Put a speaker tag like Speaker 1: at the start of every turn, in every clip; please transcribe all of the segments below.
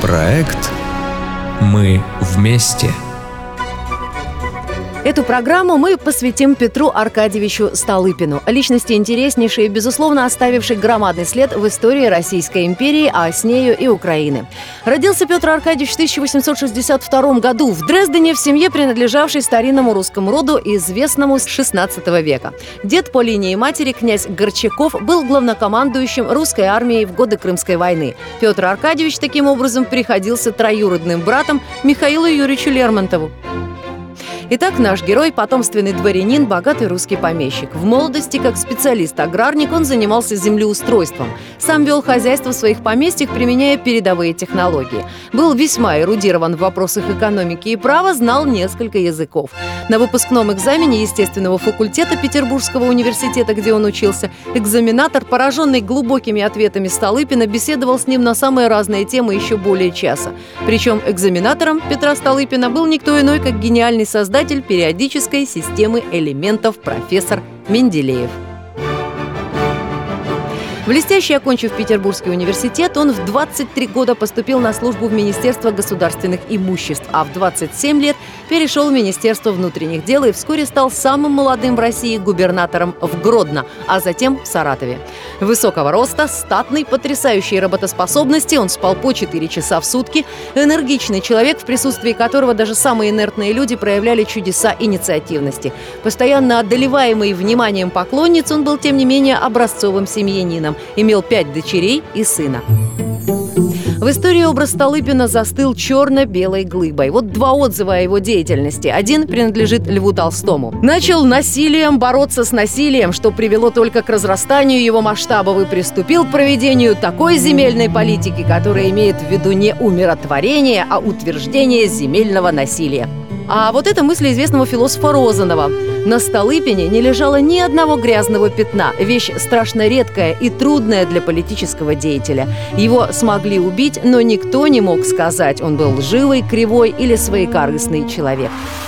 Speaker 1: Проект «Мы вместе».
Speaker 2: Эту программу мы посвятим Петру Аркадьевичу Столыпину, личности интереснейшей и, безусловно, оставившей громадный след в истории Российской империи, а с нею и Украины. Родился Петр Аркадьевич в 1862 году в Дрездене в семье, принадлежавшей старинному русскому роду, известному с XVI века. Дед по линии матери, князь Горчаков, был главнокомандующим русской армией в годы Крымской войны. Петр Аркадьевич, таким образом, приходился троюродным братом Михаилу Юрьевичу Лермонтову. Итак, наш герой – потомственный дворянин, богатый русский помещик. В молодости, как специалист-аграрник, он занимался землеустройством. Сам вел хозяйство в своих поместьях, применяя передовые технологии. Был весьма эрудирован в вопросах экономики и права, знал несколько языков. На выпускном экзамене естественного факультета Петербургского университета, где он учился, экзаменатор, пораженный глубокими ответами Столыпина, беседовал с ним на самые разные темы еще более часа. Причем экзаменатором Петра Столыпина был никто иной, как гениальный создатель периодической системы элементов профессор Менделеев. Блестяще окончив Петербургский университет, он в 23 года поступил на службу в Министерство государственных имуществ, а в 27 лет перешел в Министерство внутренних дел и вскоре стал самым молодым в России губернатором в Гродно, а затем в Саратове. Высокого роста, статный, потрясающей работоспособности, он спал по 4 часа в сутки, энергичный человек, в присутствии которого даже самые инертные люди проявляли чудеса инициативности. Постоянно одолеваемый вниманием поклонниц, он был, тем не менее, образцовым семьянином. Имел 5 дочерей и сына. В истории образ Столыпина застыл черно-белой глыбой. Вот два отзыва о его деятельности. Один принадлежит Льву Толстому. «Начал насилием бороться с насилием, что привело только к разрастанию его масштабов, и приступил к проведению такой земельной политики, которая имеет в виду не умиротворение, а утверждение земельного насилия». А вот это мысли известного философа Розанова. На Столыпине не лежало ни одного грязного пятна. Вещь страшно редкая и трудная для политического деятеля. Его смогли убить, но никто не мог сказать, он был лживый, кривой или своекорыстный человек.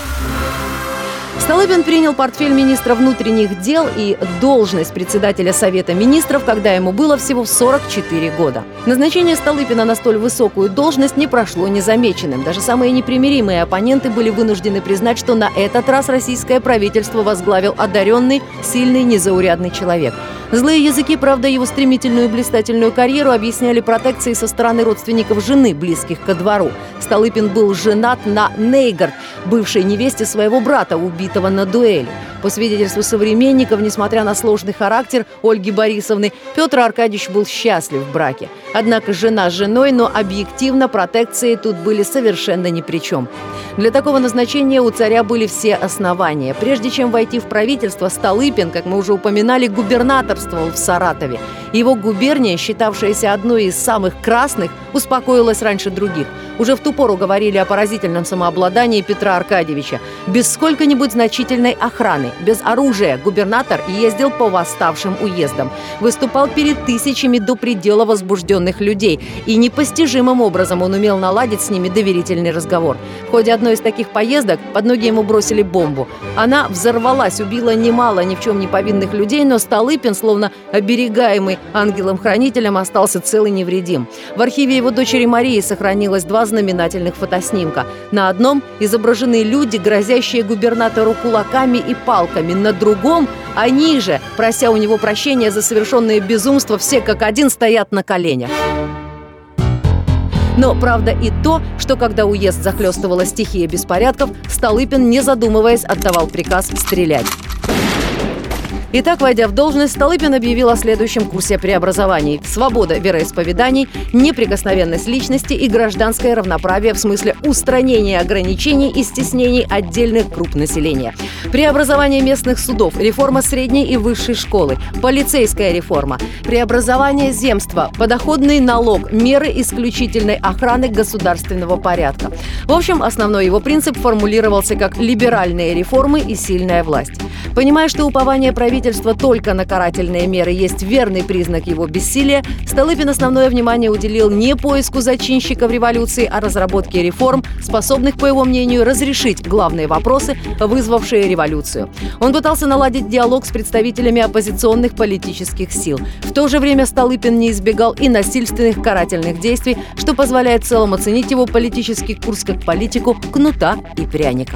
Speaker 2: Столыпин принял портфель министра внутренних дел и должность председателя Совета министров, когда ему было всего 44 года. Назначение Столыпина на столь высокую должность не прошло незамеченным. Даже самые непримиримые оппоненты были вынуждены признать, что на этот раз российское правительство возглавил одаренный, сильный, незаурядный человек. Злые языки, правда, его стремительную блистательную карьеру объясняли протекцией со стороны родственников жены, близких ко двору. Столыпин был женат на Нейгард, бывшей невесте своего брата, убитого на дуэли. По свидетельству современников, несмотря на сложный характер Ольги Борисовны, Петр Аркадьевич был счастлив в браке. Однако жена с женой, но объективно протекции тут были совершенно ни при чем. Для такого назначения у царя были все основания. Прежде чем войти в правительство, Столыпин, как мы уже упоминали, губернаторствовал в Саратове. Его губерния, считавшаяся одной из самых красных, успокоилась раньше других. Уже в ту пору говорили о поразительном самообладании Петра Аркадьевича. Без сколько-нибудь значительной охраны, без оружия губернатор ездил по восставшим уездам. Выступал перед тысячами до предела возбужденных людей. И непостижимым образом он умел наладить с ними доверительный разговор. В ходе одной из таких поездок под ноги ему бросили бомбу. Она взорвалась, убила немало ни в чем не повинных людей, но Столыпин, словно оберегаемый ангелом-хранителем, остался цел и невредим. В архиве его дочери Марии сохранилось 2 знаменательных фотоснимка. На одном изображены люди, грозящие губернатору кулаками и палками. На другом они же, прося у него прощения за совершенное безумство, все как один стоят на коленях. Но правда и то, что когда уезд захлестывала стихия беспорядков, Столыпин, не задумываясь, отдавал приказ стрелять. Итак, войдя в должность, Столыпин объявил о следующем курсе преобразований: свобода вероисповеданий, неприкосновенность личности и гражданское равноправие в смысле устранения ограничений и стеснений отдельных групп населения. Преобразование местных судов, реформа средней и высшей школы, полицейская реформа, преобразование земства, подоходный налог, меры исключительной охраны государственного порядка. В общем, основной его принцип формулировался как либеральные реформы и сильная власть. Понимая, что упование правительства правительства только на карательные меры есть верный признак его бессилия, Столыпин основное внимание уделил не поиску зачинщиков революции, а разработке реформ, способных, по его мнению, разрешить главные вопросы, вызвавшие революцию. Он пытался наладить диалог с представителями оппозиционных политических сил. В то же время Столыпин не избегал и насильственных карательных действий, что позволяет в целом оценить его политический курс как политику кнута и пряника.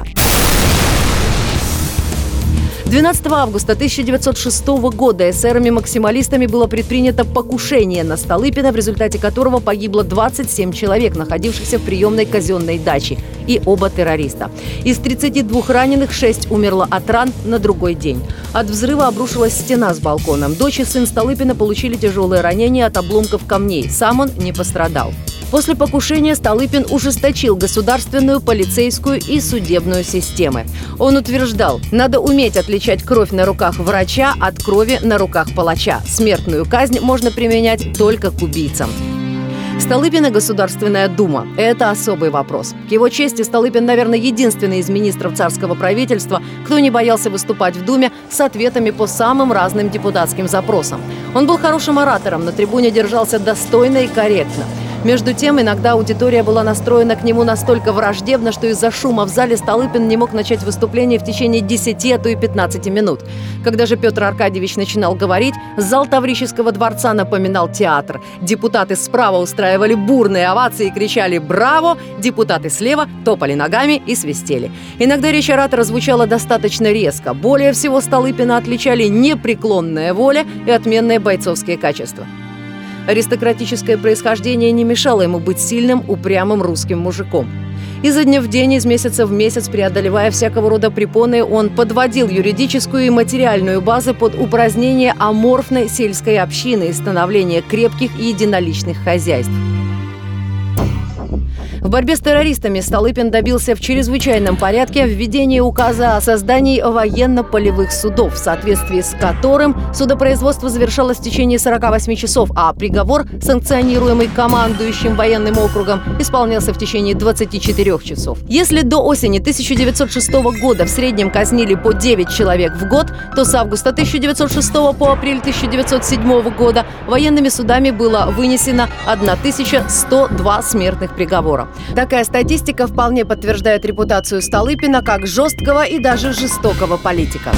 Speaker 2: 12 августа 1906 года эсерами-максималистами было предпринято покушение на Столыпина, в результате которого погибло 27 человек, находившихся в приемной казенной даче, и оба террориста. Из 32 раненых 6 умерло от ран на другой день. От взрыва обрушилась стена с балконом. Дочь и сын Столыпина получили тяжелые ранения от обломков камней. Сам он не пострадал. После покушения Столыпин ужесточил государственную, полицейскую и судебную системы. Он утверждал, надо уметь отличать кровь на руках врача от крови на руках палача. Смертную казнь можно применять только к убийцам. Столыпин и Государственная Дума – это особый вопрос. К его чести, Столыпин, наверное, единственный из министров царского правительства, кто не боялся выступать в Думе с ответами по самым разным депутатским запросам. Он был хорошим оратором, на трибуне держался достойно и корректно. Между тем, иногда аудитория была настроена к нему настолько враждебно, что из-за шума в зале Столыпин не мог начать выступление в течение 10, а то и 15 минут. Когда же Петр Аркадьевич начинал говорить, зал Таврического дворца напоминал театр. Депутаты справа устраивали бурные овации и кричали «Браво!», депутаты слева топали ногами и свистели. Иногда речь оратора звучала достаточно резко. Более всего Столыпина отличали непреклонная воля и отменные бойцовские качества. Аристократическое происхождение не мешало ему быть сильным, упрямым русским мужиком. Изо дня в день, из месяца в месяц, преодолевая всякого рода препоны, он подводил юридическую и материальную базы под упразднение аморфной сельской общины и становление крепких и единоличных хозяйств. В борьбе с террористами Столыпин добился в чрезвычайном порядке введения указа о создании военно-полевых судов, в соответствии с которым судопроизводство завершалось в течение 48 часов, а приговор, санкционируемый командующим военным округом, исполнялся в течение 24 часов. Если до осени 1906 года в среднем казнили по 9 человек в год, то с августа 1906 по апрель 1907 года военными судами было вынесено 1102 смертных приговора. Такая статистика вполне подтверждает репутацию Столыпина как жесткого и даже жестокого политика.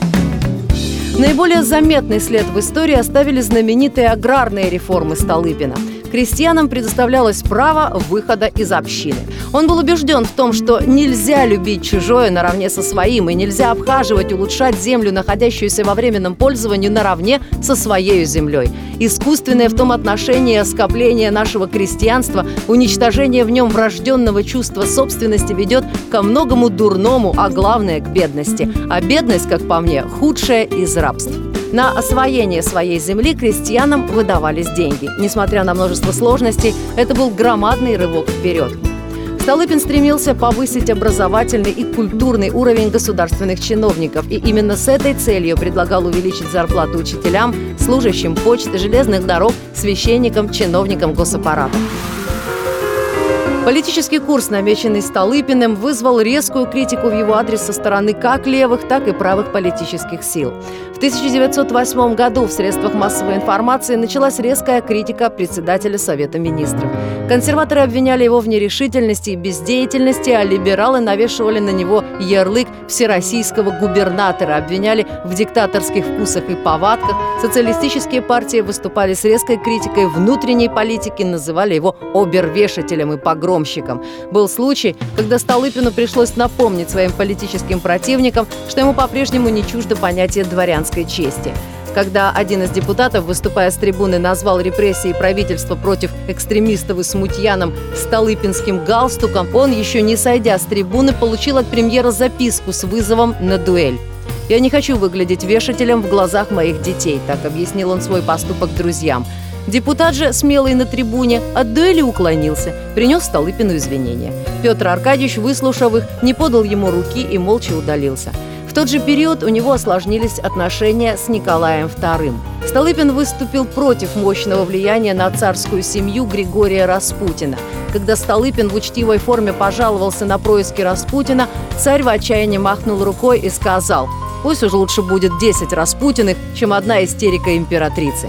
Speaker 2: Наиболее заметный след в истории оставили знаменитые аграрные реформы Столыпина. Крестьянам предоставлялось право выхода из общины. Он был убежден в том, что нельзя любить чужое наравне со своим, и нельзя обхаживать, улучшать землю, находящуюся во временном пользовании, наравне со своей землей. Искусственное в том отношении оскопление нашего крестьянства, уничтожение в нем врожденного чувства собственности ведет ко многому дурному, а главное – к бедности. А бедность, как по мне, худшая из рабств. На освоение своей земли крестьянам выдавались деньги. Несмотря на множество сложностей, это был громадный рывок вперед. Столыпин стремился повысить образовательный и культурный уровень государственных чиновников, и именно с этой целью предлагал увеличить зарплату учителям, служащим почт, железных дорог, священникам, чиновникам госаппарата. Политический курс, намеченный Столыпиным, вызвал резкую критику в его адрес со стороны как левых, так и правых политических сил. В 1908 году в средствах массовой информации началась резкая критика председателя Совета министров. Консерваторы обвиняли его в нерешительности и бездеятельности, а либералы навешивали на него ярлык всероссийского губернатора, обвиняли в диктаторских вкусах и повадках. Социалистические партии выступали с резкой критикой внутренней политики, называли его обервешателем и погромщиком. Был случай, когда Столыпину пришлось напомнить своим политическим противникам, что ему по-прежнему не чуждо понятие дворянской чести. Когда один из депутатов, выступая с трибуны, назвал репрессии правительства против экстремистов и смутьянам столыпинским галстуком, он, еще не сойдя с трибуны, получил от премьера записку с вызовом на дуэль. «Я не хочу выглядеть вешателем в глазах моих детей», – так объяснил он свой поступок друзьям. Депутат же, смелый на трибуне, от дуэли уклонился, принес Столыпину извинения. Петр Аркадьевич, выслушав их, не подал ему руки и молча удалился. В тот же период у него осложнились отношения с Николаем II. Столыпин выступил против мощного влияния на царскую семью Григория Распутина. Когда Столыпин в учтивой форме пожаловался на происки Распутина, царь в отчаянии махнул рукой и сказал: Пусть уж лучше будет 10 Распутиных, чем одна истерика императрицы.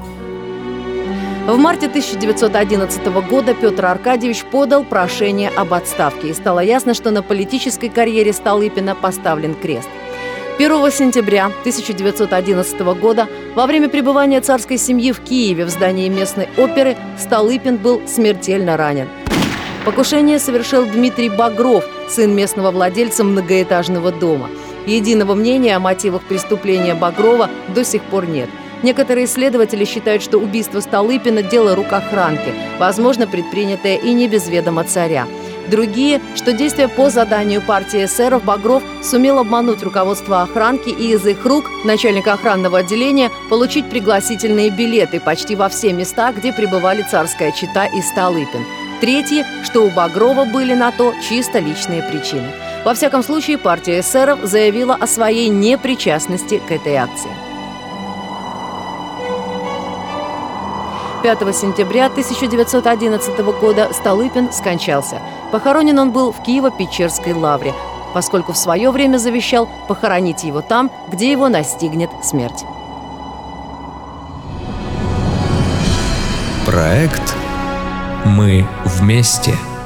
Speaker 2: В марте 1911 года Петр Аркадьевич подал прошение об отставке, и стало ясно, что на политической карьере Столыпина поставлен крест. 1 сентября 1911 года во время пребывания царской семьи в Киеве в здании местной оперы Столыпин был смертельно ранен. Покушение совершил Дмитрий Багров, сын местного владельца многоэтажного дома. Единого мнения о мотивах преступления Багрова до сих пор нет. Некоторые исследователи считают, что убийство Столыпина – дело рук охранки, возможно, предпринятое и не без ведома царя. Другие, что действуя по заданию партии эсеров, Багров сумел обмануть руководство охранки и из их рук, начальника охранного отделения, получить пригласительные билеты почти во все места, где пребывали царская чета и Столыпин. Третьи, что у Багрова были на то чисто личные причины. Во всяком случае, партия эсеров заявила о своей непричастности к этой акции. 5 сентября 1911 года Столыпин скончался. Похоронен он был в Киево-Печерской лавре, поскольку в свое время завещал похоронить его там, где его настигнет смерть.
Speaker 1: Проект «Мы вместе».